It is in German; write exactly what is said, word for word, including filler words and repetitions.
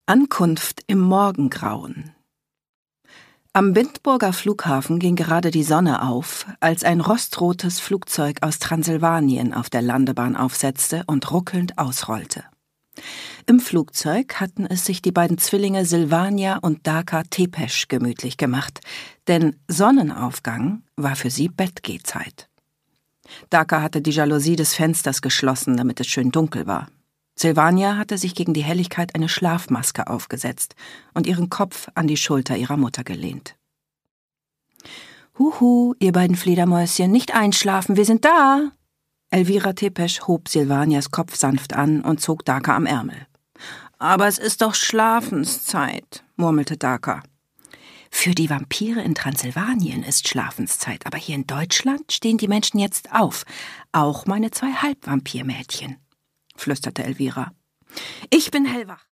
Ankunft im Morgengrauen. Am Windburger Flughafen ging gerade die Sonne auf, als ein rostrotes Flugzeug aus Transsilvanien auf der Landebahn aufsetzte und ruckelnd ausrollte. Im Flugzeug hatten es sich die beiden Zwillinge Silvania und Dhaka Tepesh gemütlich gemacht, denn Sonnenaufgang war für sie Bettgehzeit. Dhaka hatte die Jalousie des Fensters geschlossen, damit es schön dunkel war. Silvania hatte sich gegen die Helligkeit eine Schlafmaske aufgesetzt und ihren Kopf an die Schulter ihrer Mutter gelehnt. »Huhu, ihr beiden Fledermäuschen, nicht einschlafen, wir sind da!« Elvira Tepesh hob Silvanias Kopf sanft an und zog Dhaka am Ärmel. »Aber es ist doch Schlafenszeit«, murmelte Dhaka. »Für die Vampire in Transsilvanien ist Schlafenszeit, aber hier in Deutschland stehen die Menschen jetzt auf, auch meine zwei Halbvampirmädchen«, flüsterte Elvira. »Ich bin hellwach.«